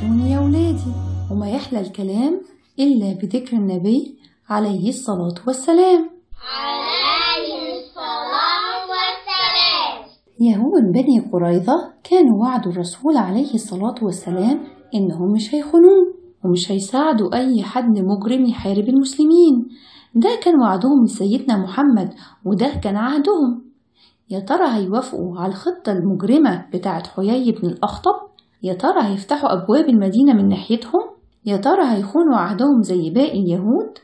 صدقوني يا ولادي، وما يحلى الكلام إلا بذكر النبي عليه الصلاة والسلام. يهود بني قريظة كانوا وعدوا الرسول عليه الصلاة والسلام إنهم مش هيخونوه ومش هيساعدوا أي حد مجرم يحارب المسلمين. ده كان وعدهم لسيدنا محمد، وده كان عهدهم. يا ترى هيوافقوا على الخطة المجرمة بتاعت حيي بن الأخطب؟ يا ترى هيفتحوا أبواب المدينة من ناحيتهم؟ يا ترى هيخونوا عهدهم زي باقي اليهود؟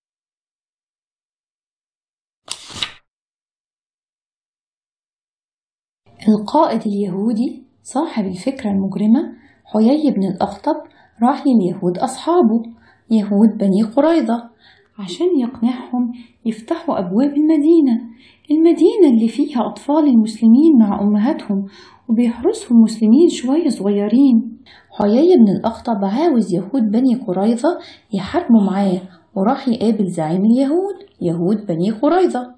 القائد اليهودي صاحب الفكرة المجرمة حيي بن الأخطب راح لليهود أصحابه يهود بني قريظة عشان يقنعهم يفتحوا أبواب المدينة اللي فيها أطفال المسلمين مع أمهاتهم وبيحرسهم مسلمين شوية صغيرين. حيي بن الأخطب عاوز يهود بني قريظة يحاربوا معاه، وراح يقابل زعيم اليهود يهود بني قريظة.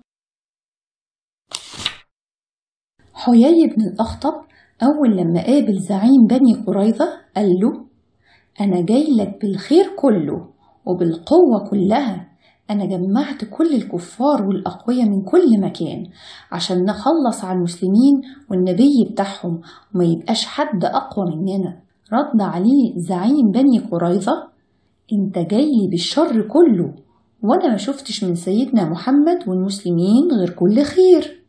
حيي بن الأخطب أول لما قابل زعيم بني قريظة قال له: أنا جاي لك بالخير كله وبالقوة كلها. أنا جمعت كل الكفار والأقوياء من كل مكان عشان نخلص على المسلمين والنبي بتاعهم وما يبقاش حد أقوى مننا. رد عليه زعيم بني قريظة: أنت جاي بالشر كله، وأنا ما شفتش من سيدنا محمد والمسلمين غير كل خير.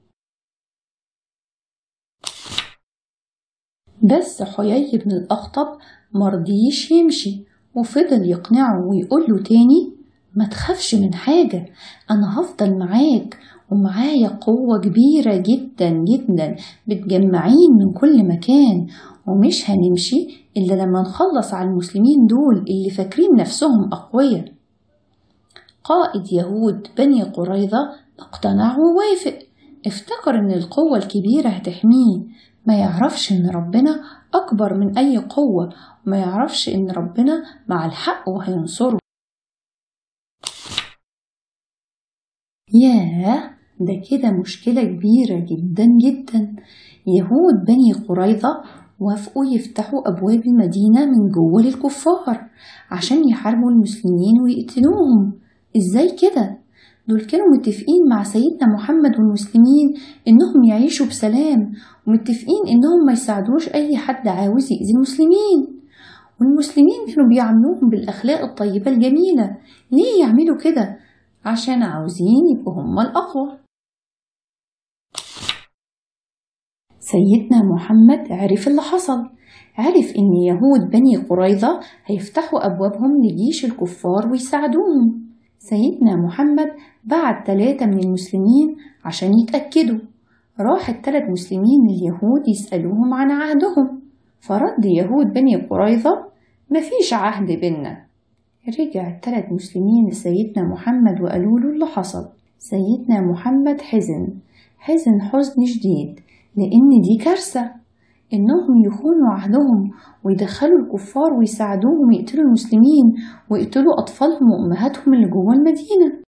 بس حيي بن الأخطب مرضيش يمشي وفضل يقنعه ويقول له تاني: ما تخافش من حاجة، أنا هفضل معاك ومعايا قوة كبيرة جدا جدا بتجمعين من كل مكان، ومش هنمشي إلا لما نخلص على المسلمين دول اللي فاكرين نفسهم أقوياء. قائد يهود بني قريظة اقتنع ووافق، افتكر إن القوة الكبيرة هتحميه، ما يعرفش إن ربنا أكبر من أي قوة، وما يعرفش إن ربنا مع الحق وهينصره. ياه، ده كده مشكلة كبيرة جدا جدا. يهود بني قريظة وافقوا يفتحوا أبواب المدينة من جوه للكفار عشان يحاربوا المسلمين ويقتلوهم. إزاي كده؟ دول كانوا متفقين مع سيدنا محمد والمسلمين إنهم يعيشوا بسلام، ومتفقين إنهم ما يساعدوش أي حد عاوز يأذي المسلمين، والمسلمين كانوا بيعاملوهم بالأخلاق الطيبة الجميلة. ليه يعملوا كده؟ عشان عاوزين يبقوا هم الأقوى. سيدنا محمد عرف اللي حصل، عرف إن يهود بني قريظة هيفتحوا أبوابهم لجيش الكفار ويساعدوهم. سيدنا محمد بعت 3 من المسلمين عشان يتأكدوا. راح ال3 مسلمين اليهود يسألوهم عن عهدهم، فرد يهود بني قريظة: مفيش عهد بينا. رجع ال3 مسلمين لسيدنا محمد وقالوا له اللي حصل. سيدنا محمد حزن حزن شديد، لأن دي كارثة إنهم يخونوا عهدهم ويدخلوا الكفار ويساعدوهم يقتلوا المسلمين ويقتلوا أطفالهم وأمهاتهم اللي جوه المدينة.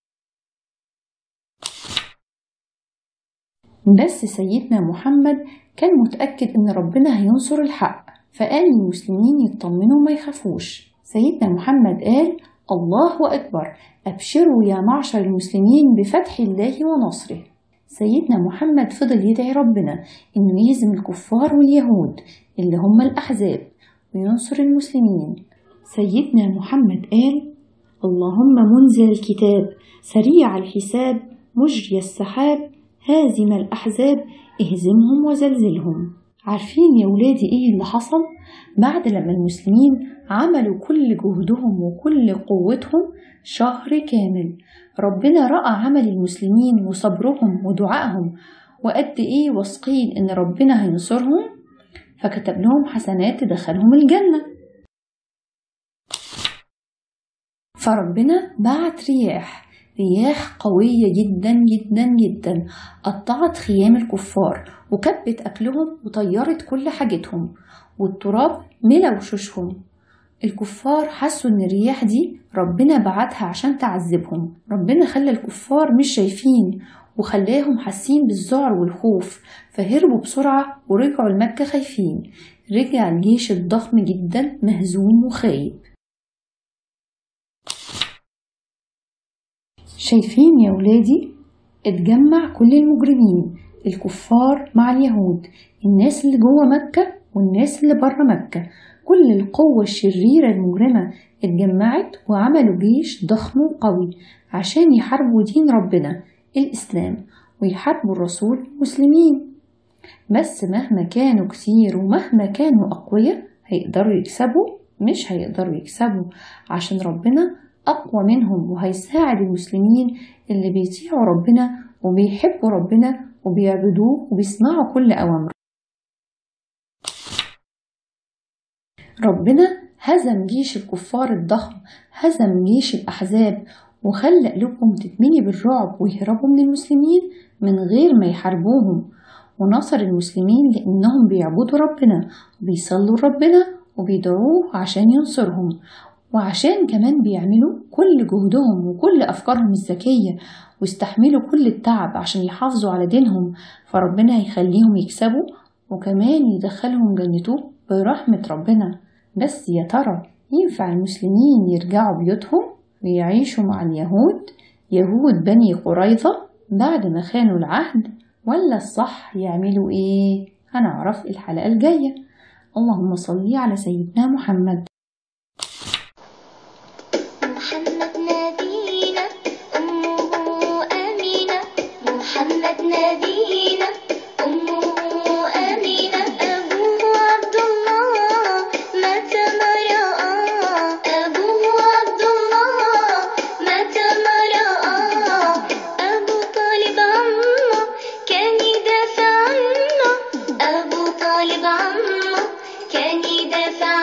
بس سيدنا محمد كان متأكد إن ربنا هينصر الحق، فقال للمسلمين يطمنوا ما يخافوش. سيدنا محمد قال: الله أكبر، أبشروا يا معشر المسلمين بفتح الله ونصره. سيدنا محمد فضل يدعي ربنا إنه يهزم الكفار واليهود اللي هم الأحزاب وينصر المسلمين. سيدنا محمد قال: اللهم منزل الكتاب، سريع الحساب، مجري السحاب، هازم الأحزاب، اهزمهم وزلزلهم. عارفين يا ولادي إيه اللي حصل؟ بعد لما المسلمين عملوا كل جهدهم وكل قوتهم شهر كامل، ربنا رأى عمل المسلمين وصبرهم ودعائهم وقد إيه واثقين إن ربنا هينصرهم، فكتب لهم حسنات تدخلهم الجنة. فربنا بعت رياح قوية جدا جدا جدا، قطعت خيام الكفار وكبت أكلهم وطيرت كل حاجتهم، والتراب ملا وشوشهم. الكفار حسوا إن الرياح دي ربنا بعتها عشان تعذبهم. ربنا خلى الكفار مش شايفين وخلاهم حاسين بالذعر والخوف، فهربوا بسرعة ورجعوا لمكة خايفين. رجع الجيش الضخم جدا مهزوم وخايب. شايفين يا ولادي؟ اتجمع كل المجرمين، الكفار مع اليهود، الناس اللي جوه مكة والناس اللي بره مكة، كل القوة الشريرة المجرمة اتجمعت وعملوا جيش ضخم وقوي عشان يحاربوا دين ربنا الإسلام ويحاربوا الرسول المسلمين. بس مهما كانوا كتير ومهما كانوا أقوياء هيقدروا يكسبوا؟ مش هيقدروا يكسبوا، عشان ربنا أقوى منهم وهيساعد المسلمين اللي بيطيعوا ربنا وبيحبوا ربنا وبيعبدوه وبيسمعوا كل أوامره. ربنا هزم جيش الكفار الضخم، هزم جيش الأحزاب، وخلى قلوبهم تتملي بالرعب ويهربوا من المسلمين من غير ما يحاربوهم، ونصر المسلمين لأنهم بيعبدوا ربنا وبيصلوا ربنا وبيدعوه عشان ينصرهم، وعشان كمان بيعملوا كل جهدهم وكل أفكارهم الذكية واستحملوا كل التعب عشان يحافظوا على دينهم، فربنا هيخليهم يكسبوا وكمان يدخلهم جنته برحمة ربنا. بس يا ترى ينفع المسلمين يرجعوا بيوتهم ويعيشوا مع اليهود، يهود بني قريظة بعد ما خانوا العهد، ولا الصح يعملوا ايه؟ هنعرف الحلقة الجاية. اللهم صل على سيدنا محمد. محمد نبينا أمه أمينة، محمد نبينا أمه أمينة، أبوه عبد الله مات ما رآه، أبوه عبد الله مات ما رآه، أبو طالب عمه كان يدافع عنه، أبو طالب عمه كان يدافع